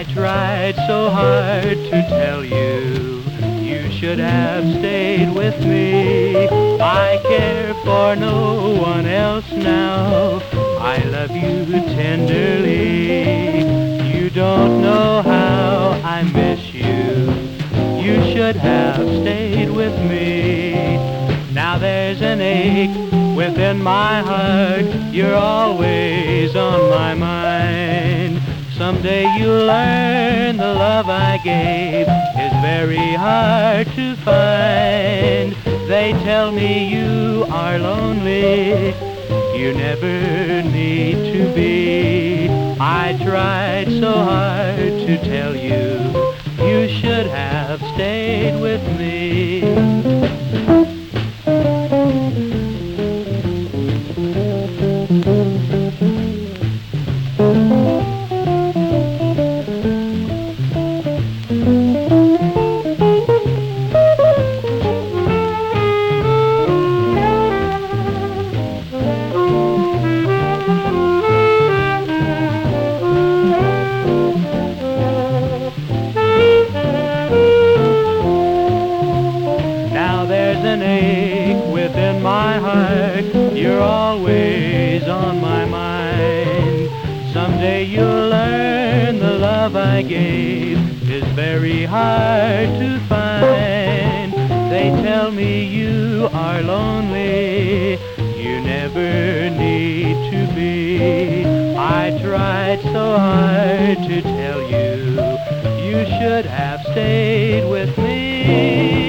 tried so hard to tell you, you should have stayed with me. I care for no one else now, I love you tenderly. You don't know how I miss you, you should have stayed with me. Now there's an ache within my heart, you're always on my mind. Someday you'll learn the love I gave is very hard to find. They tell me you are lonely, you never need to be. I tried so hard to tell you, you should have stayed with me. An ache within my heart, you're always on my mind. Someday you'll learn the love I gave is very hard to find. They tell me you are lonely, you never need to be. I tried so hard to tell you, you should have stayed with me.